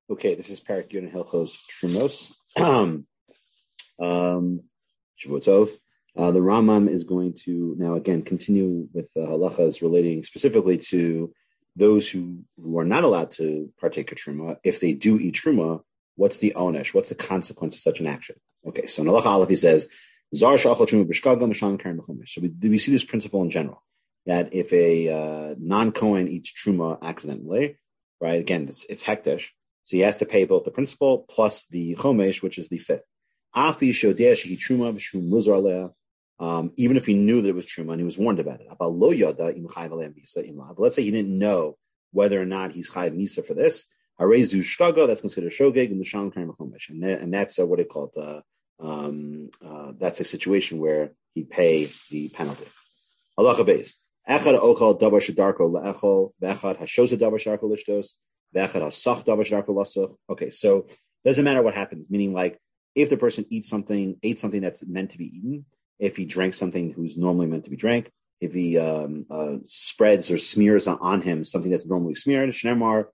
Okay, this is Parak Yud and Hilchos Trumos. Shavuot Tov. The Rambam is going to now again continue with halachas relating specifically to those who are not allowed to partake of truma. If they do eat truma, what's the onesh? What's the consequence of such an action? Okay, so in halacha aleph he says, "Zar shachal truma b'shkaga m'shalem keren b'chumash." So we see this principle in general that if a non-Kohen eats truma accidentally, right? Again, it's hekdesh. So he has to pay both the principal plus the chomesh, which is the fifth. Even if he knew that it was truma and he was warned about it. But let's say he didn't know whether or not he's chayav misa for this. That's considered shogeg and that's what they call it. That's a situation where he pay the penalty. Halacha beis. Echad ochal davar shedarko leechol ve'echad hashosa davar sharko lishtos. Okay, so it doesn't matter what happens, meaning like if the person ate something that's meant to be eaten, if he drank something who's normally meant to be drank, if he spreads or smears on him something that's normally smeared, so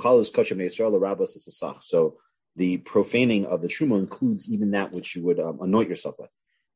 the profaning of the truma includes even that which you would anoint yourself with.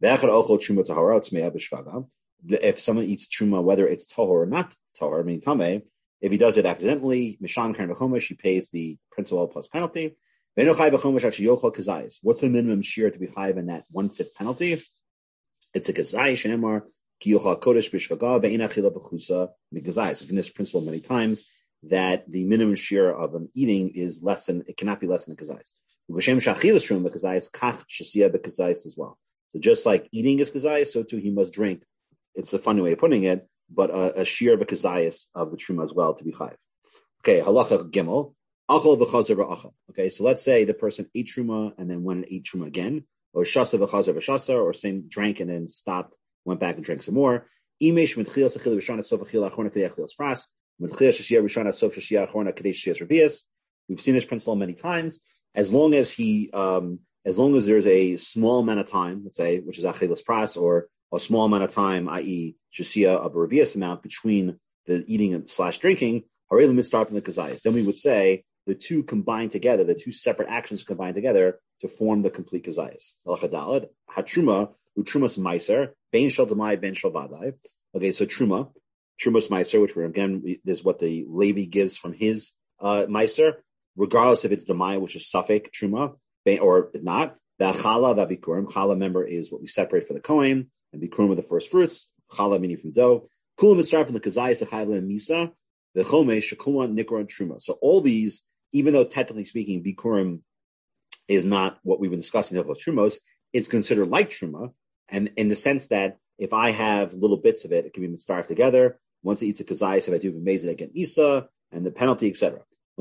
If someone eats truma, whether it's tahor or not tahor, meaning tameh, if he does it accidentally, Misham Karen B'chomesh, he pays the principal plus penalty. What's the minimum shear to be chayav in that 1/5 penalty? It's a kazai shenemar ki yochal kodesh b'shkaga ve'ina chila b'chusa mikazai. So in this principle many times that the minimum shear of an eating is less than, it cannot be less than a kazai. V'shem shachilas shrum b'kazai kach shasiya b'kazai as well. So just like eating is kazai, so too he must drink. It's a funny way of putting it, but a shear of a kazayas of the truma as well to be chayiv. Okay, halacha gimel, achal v'chazer v'achal. Okay, so let's say the person ate truma and then went and ate truma again, or shasa v'chazer v'shasa, or same drank and then stopped, went back and drank some more. Imesh mitchil sechil v'shana sof achil achorna kadei achil spras, mitchil shashia v'shana sof shashia achorna kadei shashia rebias. We've seen this principle many times. As long as there's a small amount of time, let's say, which is achil spras, or a small amount of time, i.e., shasiya of a revius amount between the eating and / drinking, harei l'mitzvah from the kazayas. Then we would say the two combined together, the two separate actions combined together to form the complete kazayas. Halacha daled hatruma utrumas meiser bein shel demai bein shel vadai. Okay, so trumas meiser, which is what the Levi gives from his meiser, regardless if it's demai, which is suffix truma, or not. The chala v'bikurim, chala member is what we separate for the kohen. And bikurim with the first fruits, challah meaning from dough. Kulam mitzvah from the kazayis, the chayla and misa, the chomesh, shekulan, nikra, and truma. So all these, even though technically speaking, bikurim is not what we've been discussing about trumos, it's considered like truma, and in the sense that if I have little bits of it, it can be mitzvah together. Once it eats a kazayis, if I do b'mezid, I get misa and the penalty, etc. Now,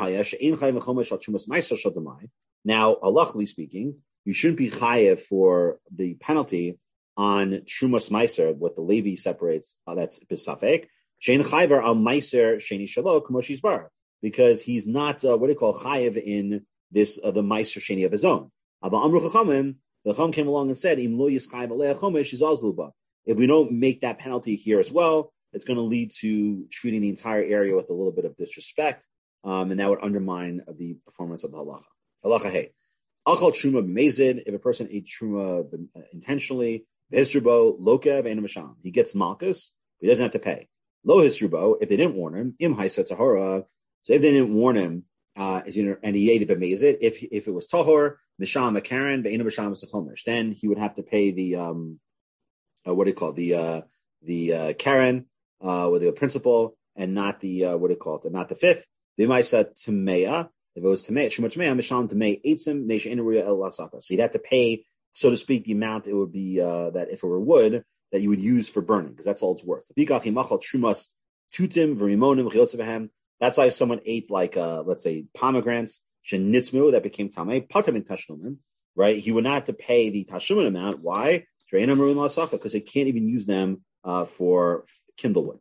halachically speaking, you shouldn't be chayev for the penalty on Trumas Meiser, what the Levi separates, that's Bisafek. Shein Chayver al Meiser Sheni Shalok Moshi's Bar, because he's not what they call Chayev in this the Meiser Sheni of his own. Abba Amru Chachamim, the Chacham came along and said, Im lo Yischayev Alei Chomesh is Ozluba. If we don't make that penalty here as well, it's going to lead to treating the entire area with a little bit of disrespect, and that would undermine the performance of the halacha. Halacha hey, Achal Truma b'mezid. If a person ate Truma intentionally. Hisrubo lokev and masham. He gets malchus, but he doesn't have to pay. Lo hisrubo, if they didn't warn him, im haisa tahora. So if they didn't warn him, and he ate it b'mezid, if it was tahor, misham a karen, be'ena misham a chomesh, then he would have to pay the the karen with the principal, and not the not the fifth. The maisa tameya. If it was tameya, shumat tameya, misham tamei eitzim neisha inaruya el lasaka. So he'd have to pay, so to speak, the amount it would be that if it were wood that you would use for burning, because that's all it's worth. That's why someone ate like let's say pomegranates, shenitzmu, that became tamei, patamin tashlumin, right? He would not have to pay the tashlumin amount. Why? Because they can't even use them for kindlewood.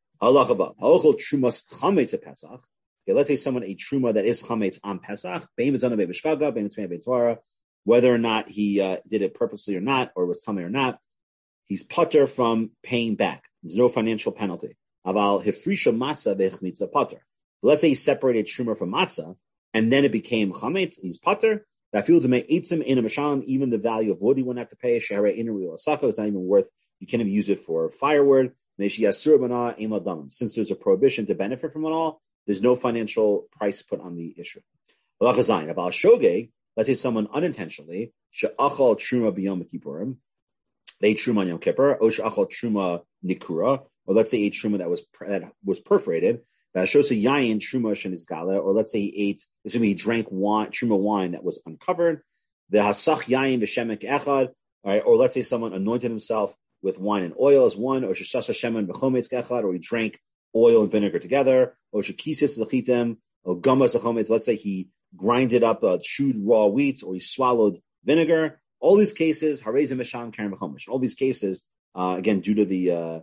Okay, let's say someone ate truma that is chametz on Pesach, whether or not he did it purposely or not, or was tamei or not, he's putter from paying back. There's no financial penalty. Aval hifrisha matzah v'chmitza putter. Let's say he separated truma from matzah, and then it became chametz, he's pater. That field to make eitzim in a mashalim, even the value of wood he wouldn't have to pay. Shehare in a real asaka, it's not even worth. You can't even use it for firewood. Since there's a prohibition to benefit from it all, there's no financial price put on the issue. About shogeg, let's say someone unintentionally she'achal truma b'yom kippurim, they ate truma on Yom Kippur, or she'achal truma nikura, or let's say ate truma that was perforated. That shows a yayin truma shenizgala, or let's say he drank truma wine that was uncovered. The hasach yayin b'shemek echad, or let's say someone anointed himself with wine and oil as one, or sheshasa shemen b'chometz echad, or he drank oil and vinegar together, or shekisis lechitem, or gamas achometz. Let's say he grinded up chewed raw wheat, or he swallowed vinegar. All these cases, harezim mesham karen b'chomesh. All these cases, again, due to the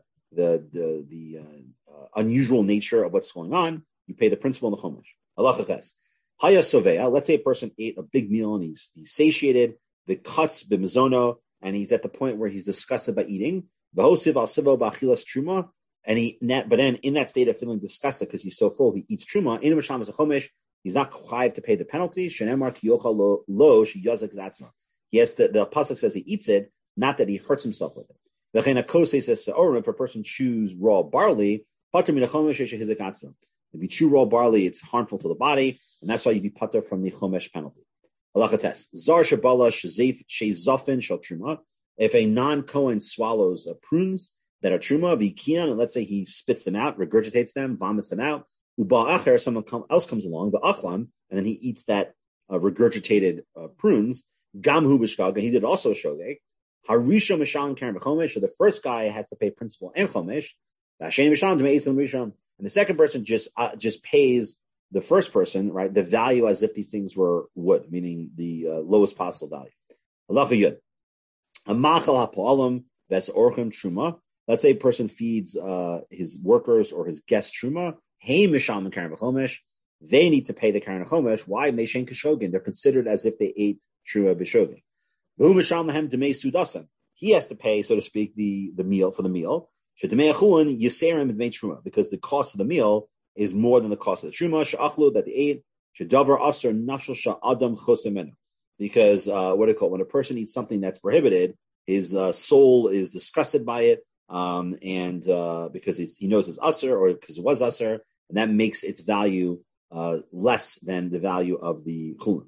unusual nature of what's going on, you pay the principal in the chomesh. Halacha ches. Haya soveya. Let's say a person ate a big meal and he's satiated. The cuts b'mizono, and he's at the point where he's disgusted by eating. V'hosiv al sivo b'achilas truma. But then in that state of feeling disgusted because he's so full, he eats truma. In masham as a chomesh, he's not chayiv to pay the penalty. Shenemar ki yochal lo sheyazak zatzma. Yes, the pasuk says he eats it, not that he hurts himself with it. V'chein hakosei says if a person chews raw barley, pater min chomesh shehizak atzma. If you chew raw barley, it's harmful to the body, and that's why you'd be pater from the chomesh penalty. Halacha tes. Zar shabala shezafin shel truma. If a non-Kohen swallows prunes that are truma, v'kian, and let's say he spits them out, regurgitates them, vomits them out, uba'acher, someone else comes along, the achlan, and then he eats that regurgitated prunes, gamhu b'shkag, and he did also shogeg, harisha mishan karen b'chomesh, so the first guy has to pay principal and chomesh, and the second person just pays the first person, right, the value as if these things were wood, meaning the lowest possible value. Halacha yud. A machal ha'po'alim ves orchim truma. Let's say a person feeds his workers or his guests truma. Hey misham and karen b'chomesh. They need to pay the karen b'chomesh. Why? Meishen kashogin. They're considered as if they ate truma b'shogin. V'hu misham lahem demei sudasan. He has to pay, so to speak, the meal for the meal. Shedemei achulin yiserim b'dmei truma, because the cost of the meal is more than the cost of the truma she'achlu that they ate. Shedavar aser nafshel sha'adam chosemenu. Because when a person eats something that's prohibited, his soul is disgusted by it, and because he knows it's aser, or because it was aser, and that makes its value less than the value of the chulin.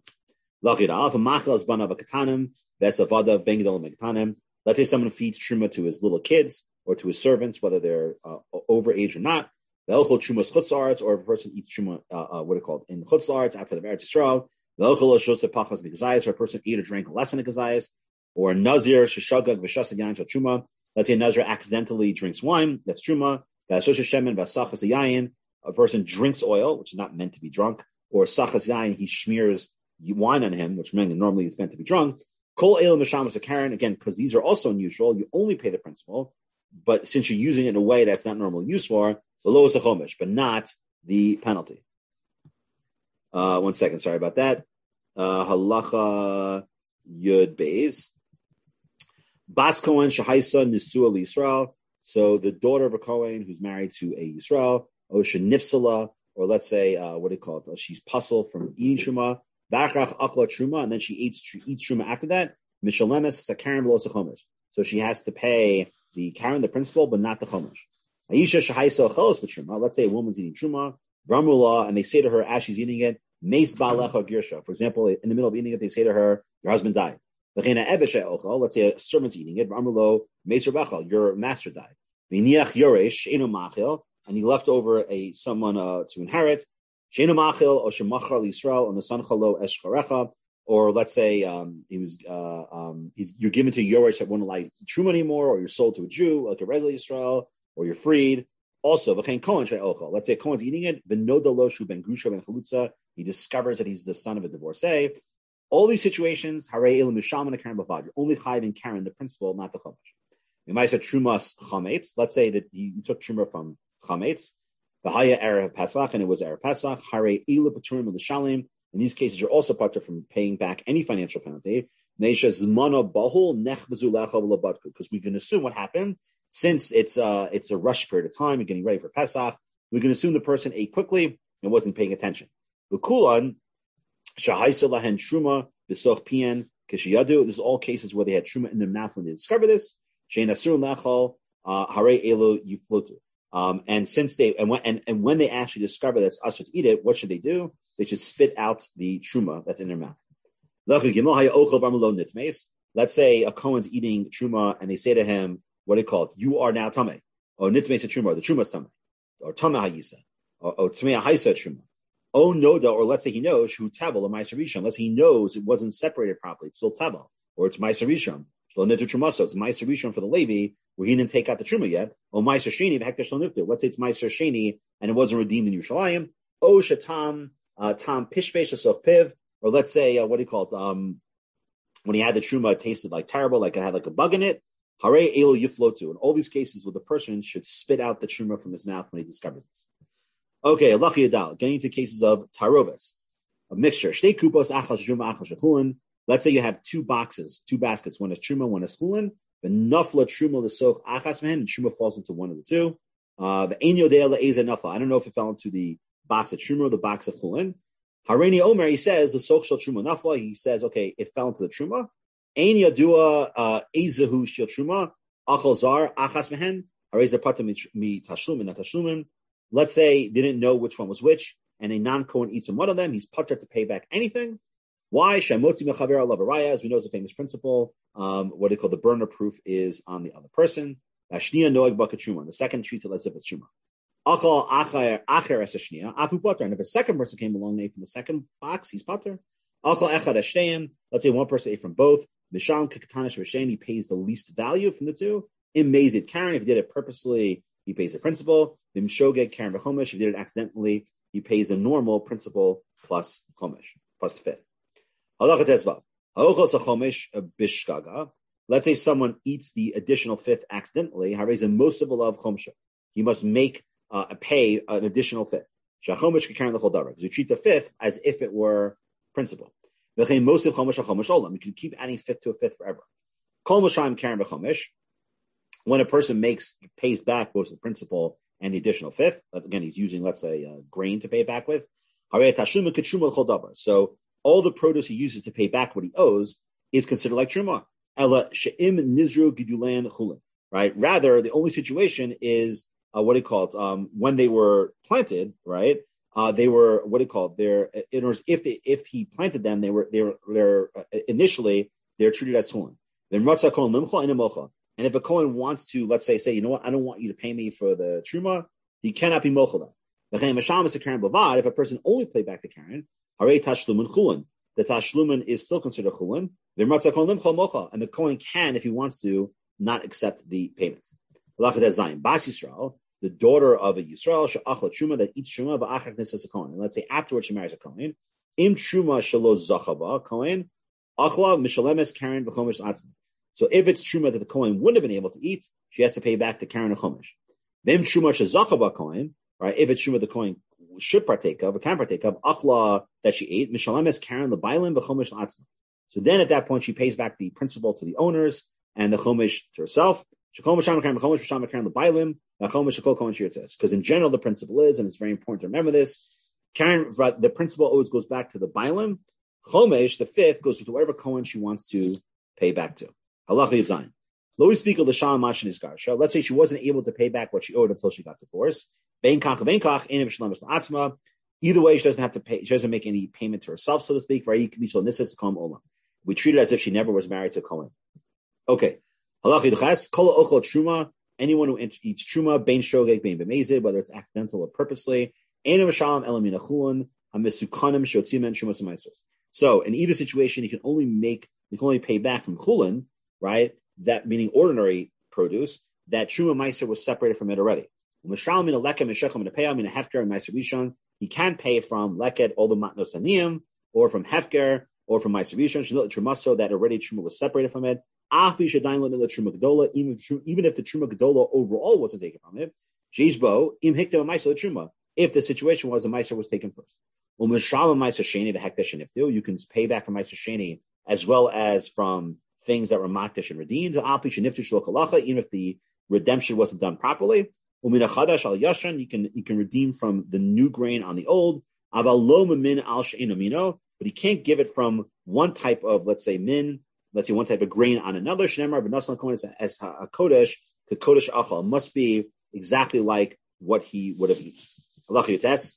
Let's say someone feeds truma to his little kids or to his servants, whether they're overage or not. Or if a person eats truma, in chutz la'aretz, outside of Eretz Yisrael. Or a person ate or drank less than a gazayas, or a nazir sheshagag v'shasad yain shel truma. Let's say a nazir accidentally drinks wine, that's truma. A person drinks oil, which is not meant to be drunk, or sachas yain, he smears wine on him, which normally is meant to be drunk. Kol el mishamas karen, again, because these are also unusual, you only pay the principal, but since you're using it in a way that's not normally used for, the lowest of chomesh, but not the penalty. 1 second, sorry about that. Halacha Yud Beis. Bas Kohen Shahaisa Nisua Yisrael. So the daughter of a Kohen who's married to a Yisrael, Osha Nifsala, or let's say, she's puzzled from eating Truma, Bachrach Akla Truma, and then she eats Truma after that. Mishalemes Sakarim Below Chomesh. So she has to pay the Karen, the principal, but not the Chomesh. Aisha Shahaisa Chelos Truma. Let's say a woman's eating Truma. Ramula, and they say to her as she's eating it, Meis Ba'alecha Girsha. For example, in the middle of eating it, they say to her, your husband died. Let's say a servant's eating it, Ramulo, Meis Rabachal, your master died. V'niach Yoresh, Sheinu Machil, and he left over someone to inherit. Sheinu Machil, or Shemachar Yisrael, or Nasanchalo Eshcharecha, or let's say you're given to Yoresh that won't allow you to eat truma anymore, or you're sold to a Jew, like a regular Yisrael, or you're freed. Also, let's say a Kohen's eating it, he discovers that he's the son of a divorcee. All these situations, you're only chayiv in Karen, the principal, not the chomesh. You might say trumas chametz. Let's say that you took truma from chametz, the haya erev Pesach, and it was erev Pesach. Hare elu paturim l'shalim. In these cases, you're also patur from paying back any financial penalty. Because we can assume what happened. Since it's a rush period of time, you're getting ready for Pesach, we can assume the person ate quickly and wasn't paying attention. The kulan, Shahaisa lahen truma b'soch pien kishiyadu. This is all cases where they had truma in their mouth when they discovered this. Shein asur lechol hare elo yuflotu. And since they and when they actually discover that it's asur to eat it, what should they do? They should spit out the truma that's in their mouth. Let's say a Kohen's eating truma and they say to him, what do they call it? You are now tameh. Or nitmeis truma, or the truma's tameh. Or tameh hayisa. Or tmei hayisa truma. Oh noda, or let's say he knows who tavel or ma'aser rishon. Let's say he knows it wasn't separated properly. It's still tavel, or it's ma'aser rishon. So it's ma'aser rishon for the Levi, where he didn't take out the truma yet. Or ma'aser sheni v'hektar shlo niftu. Let's say it's ma'aser sheni and it wasn't redeemed in Yerushalayim. O shatam tam pishvesh asof piv. Or let's say what do you call it? When he had the truma, it tasted like terrible, like it had like a bug in it. Hare elu yiflotu. In all these cases, where the person should spit out the truma from his mouth when he discovers this. Okay, alachi adal. Getting into cases of tarovis, a mixture. Shtei kupos achas truma achas shechulin. Let's say you have two baskets. One is truma, one is chulin. The nafla truma lesoch achas mehen, and truma falls into one of the two. The ein yodei le'ezeh nafla. I don't know if it fell into the box of truma or the box of chulin. Hareini Omer, he says the soch shel truma nafla. He says, okay, it fell into the truma. Ein yadua ezehu shel truma achal zar achas mehen. Hareza pata mi tashlumin not tashlumin. Let's say they didn't know which one was which, and a non-Kohen eats in one of them. He's putter to pay back anything. Why? Shemotzi mechaver alav araya, as we know, is a famous principle. What they call the burner proof is on the other person. Ashniya noeg baka truma. The second treats it as if it's truma. Achal acher esashniya afu putter. And if a second person came along and ate from the second box, he's putter. Achal echad eshteim. Let's say one person ate from both. Mishal kekatanish v'shem. He pays the least value from the two. Imazid Karen. If he did it purposely, he pays the principal. Bimshogeg Karen v'chomesh. If he did it accidentally, he pays the normal principal plus chomesh, plus fifth. Halacha tezvav. Ha'ochos chomesh bishkaga. Let's say someone eats the additional fifth accidentally. Harei most of alav chomsha. He must make pay an additional fifth. Shachomesh kekaren l'chol davar. Because we treat the fifth as if it were principal. V'chein most of chomesh chomesh olam. You can keep adding fifth to a fifth forever. Kol mashayim Karen v'chomesh. When a person pays back both the principal and the additional fifth, again, he's using, let's say, grain to pay back with. So all the produce he uses to pay back what he owes is considered like truma. Right? Rather, the only situation is what do you call it? When they were planted, right? They were what do you call it? In other words, if he planted them, they're initially they're treated as chulin. Then and if a Kohen wants to, let's say, you know what, I don't want you to pay me for the truma, he cannot be mochel. If a person only paid back the Karen, the tashlumin is still considered chulin. And the Kohen can, if he wants to, not accept the payment. Bas Yisrael, the daughter of a Yisrael, truma that eats truma, a Kohen. And let's say afterwards she marries a Kohen. Im truma shelo zachava Kohen, achla mishalemes Karen v'chomesh atzma. So if it's truma that the Kohen wouldn't have been able to eat, she has to pay back the Karen and Chomesh. Then truma shezachaba Kohen, right? If it's truma the Kohen should partake of or can partake of, achla that she ate, mishalemes Karen leBailim v'chomesh atzma. So then at that point she pays back the principal to the owners and the Chomesh to herself. Because in general the principle is, and it's very important to remember this, Karen, the principle always goes back to the Bailim. Chomesh, the fifth, goes to whatever Kohen she wants to pay back to. Halacha Yud Zayin. Lo speak of the Shah Mashin is Garsha. Let's say she wasn't able to pay back what she owed until she got divorced. Either way, she doesn't have to pay. She doesn't make any payment to herself, so to speak. We treat it as if she never was married to a Kohen. Okay. Halacha Yud Ches. Kol ochel truma. Anyone who eats truma, bein shogeg, bein b'mezid, whether it's accidental or purposely. So in either situation, you can only pay back from chulin, right? That meaning ordinary produce, that truma meiser was separated from it already. He can't pay from leket all the matnos aniyim, or from hefker, or from meiser rishon, trumaso that already truma was separated from it. Even if the truma gedola overall wasn't taken from it, if the situation was the meiser was taken first. You can pay back from meiser sheni as well as from things that were makdash and redeemed, even if the redemption wasn't done properly. You can redeem from the new grain on the old, but he can't give it from one type of, let's say, one type of grain on another. Shnemar b'nasan kodesh as kodesh to kodesh achal must be exactly like what he would have eaten. Halacha yotes.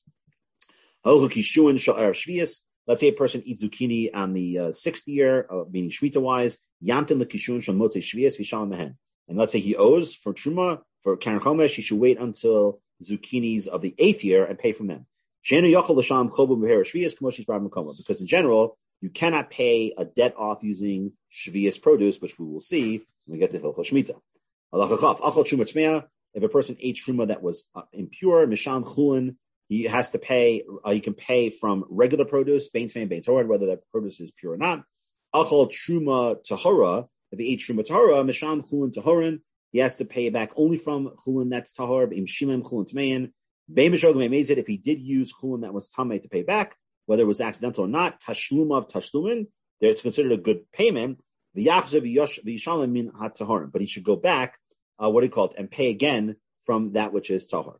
Let's say a person eats zucchini on the sixth year, meaning shvita wise. Yamtin lekishun shal motzei shvius v'shalom mehen. And let's say he owes for truma for karen chomesh, he should wait until zucchinis of the eighth year and pay from them. Because in general, you cannot pay a debt off using shvius produce, which we will see when we get to Hilchos Shmita. If a person ate truma that was impure, misham chulin, he has to pay. He can pay from regular produce, bein tmein, bein torah, whether that produce is pure or not. Achal truma tahora. If he ate truma tahora, misham chulin tahorin, he has to pay back only from chulin that's tahor. Im shilem chulin tmein. If he did use chulin that was tamei to pay back, whether it was accidental or not, tashlum of tashlumin, it's considered a good payment. But he should go back, and pay again from that which is tahor.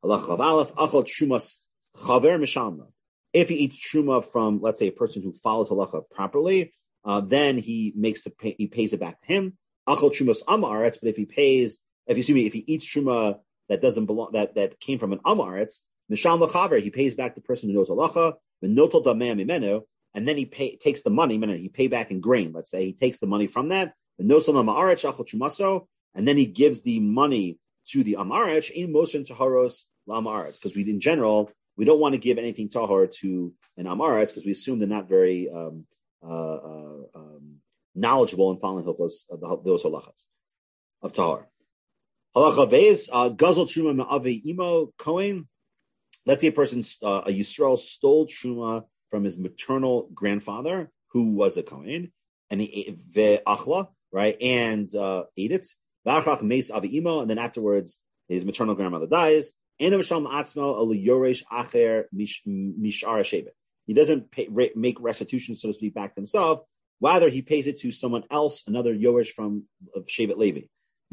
If he eats truma from, let's say, a person who follows halacha properly, then he pays it back to him. But if he eats truma that doesn't belong, that came from an amaretz, he pays back the person who knows halacha, and then he takes the money, he pay back in grain. Let's say he takes the money from that, and then he gives the money to the amaretz in motion taharos la'amaretz, because in general we don't want to give anything tahor to an amaretz because we assume they're not very knowledgeable in following those halachas of tahor. Halacha beis gazal truma me'ave imo kohen. Let's say a person, a Yisrael, stole truma from his maternal grandfather, who was a kohen, and he ate ve'achla, right, and ate it. V'achrach meis ave imo, and then afterwards his maternal grandmother dies. He doesn't make restitution, so to speak, back to himself. Rather, he pays it to someone else, another Yoresh from Shevet Levi.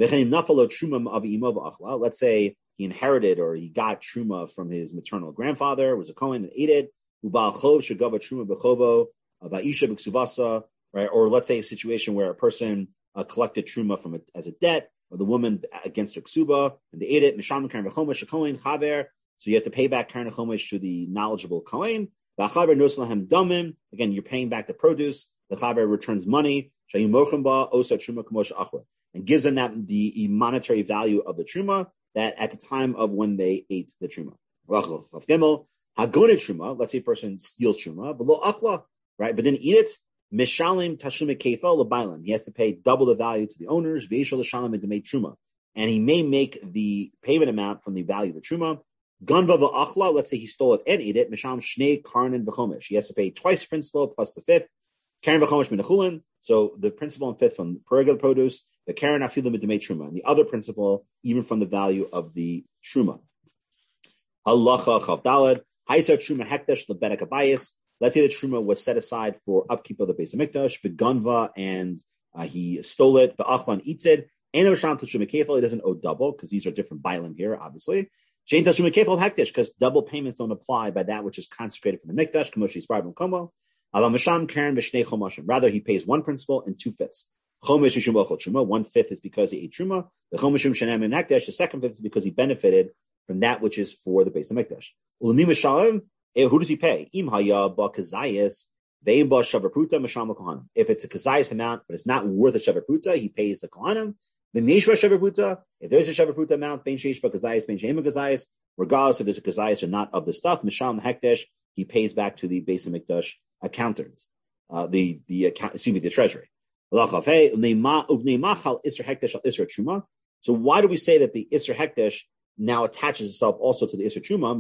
Let's say he inherited or he got truma from his maternal grandfather, was a Kohen and ate it. Right? Or let's say a situation where a person collected truma from it as a debt, or the woman against her ksuba, and they ate it. So you have to pay back karen chomesh to the knowledgeable Kohen. Again, you're paying back the produce. The chaver returns money and gives them that the monetary value of the truma that at the time of when they ate the truma. Let's say a person steals truma, right? But then eat it. Mishalim tashume kefa lebailam. He has to pay double the value to the owners. Veishal l'shalim and to make truma, and he may make the payment amount from the value of the truma. Ganva v'achla. Let's say he stole it and ate it. Misham shnei karnan v'chomesh. He has to pay twice the principal plus the fifth. Karen v'chomesh minachulin. So the principal and fifth from regular produce. The karen afilim to make truma, and the other principal even from the value of the truma. Halacha chavdalad. Haisa truma hekdesh lebenek abayis. Let's say the truma was set aside for upkeep of the Beis Hamikdash, v'ganva, and he stole it. V'achlan eats it. Eno sham t'shuma kefal. He doesn't owe double because these are different bailim here, obviously. Shein t'shuma kefal hekdesh, because double payments don't apply by that which is consecrated from the mikdash. Kamoshi yisparad v'komo. Alam misham karen v'shnei chomashim. Rather, he pays one principal and 2/5. Chomesh yishum b'achol truma. 1/5 is because he ate truma. The chomeshim shenem in hekdesh. The 2/5 is because he benefited from that which is for the Beis Hamikdash. Ulamim mishalim. Who does he pay? If it's a kazayas amount, but it's not worth a shavapruta, he pays the kohanim. If there's a shavapruta amount, regardless if there's a kazayas or not of the stuff, misham hekdesh, he pays back to the Beis Hamikdash accountants, the treasury. So why do we say that the Isser Hekdesh now attaches itself also to the Isser Truma?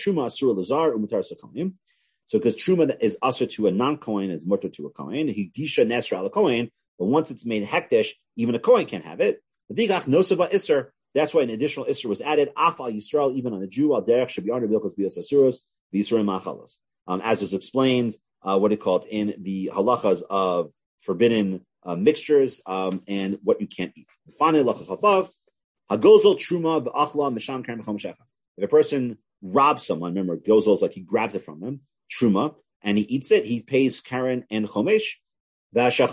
So because Truma is Asr to a non-Kohen, is Mutter to a Kohen, he Disha Nesra al Kohen, but once it's made Hekdesh, even a Kohen can't have it. That's why an additional Isser was added, Af al Yisrael, even on a Jew, al Derech Shabiyar Bilkos Bios Asuros, V'Yisrael Machalos. As is explained, in the halachas of forbidden mixtures and what you can't eat. Hagozol truma b'achla misham karen b'chom shecha. If a person robs someone, remember gozol is like he grabs it from them, truma, and he eats it, he pays Karen and Chomesh. Right, so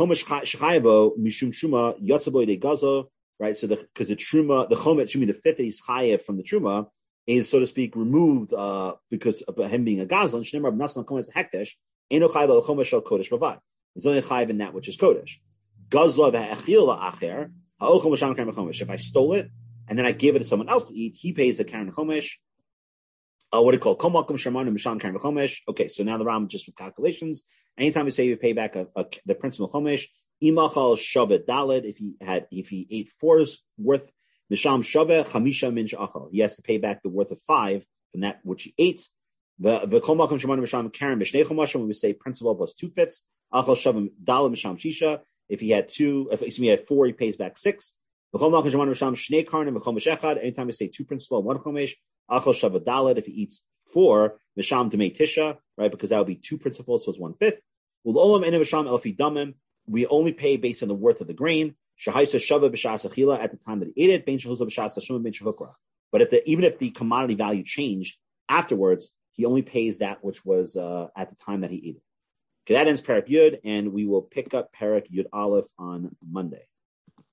because the truma, the chomet, the fifth that he's chayev from the truma is, so to speak, removed because of him being a gazlan. Shneimar b'nasan chomet hekdesh eno chayev al chomet shel kodesh bavad. He's only chayev in that which is kodesh. Gazla v'achil la'acher ha'ochel masham karen chomesh. If I stole it and then I give it to someone else to eat, he pays the karen chomesh. What do you call komakum shamanu misham karen chomesh? Okay, so now the Ram just with calculations. Anytime you say you pay back the principal chomesh. Imachal shavet daled, if he ate 4's worth, misham shavet chamisha min shachal, he has to pay back the worth of 5 from that which he ate. The kol makom shemanu misham karen b'shnei chomashim, when we say principal plus 2 fifths. Achal shavet daled misham shisha, if he had 4, he pays back 6. The kol makom shemanu misham shnei karnim v'chomesh echad, anytime we say 2 principal, 1 chomesh. Achal shavet daled, if he eats 4, misham demei tisha, right, because that would be 2 principals plus 1/5. U'olam enu misham elfi damim. We only pay based on the worth of the grain. Shahaisa shava b'shas achila, at the time that he ate it. Ben shahuzah b'shas hashum ben shahukra. But even if the commodity value changed afterwards, he only pays that which was at the time that he ate it. Okay, that ends Parak Yud, and we will pick up Parak Yud Aleph on Monday.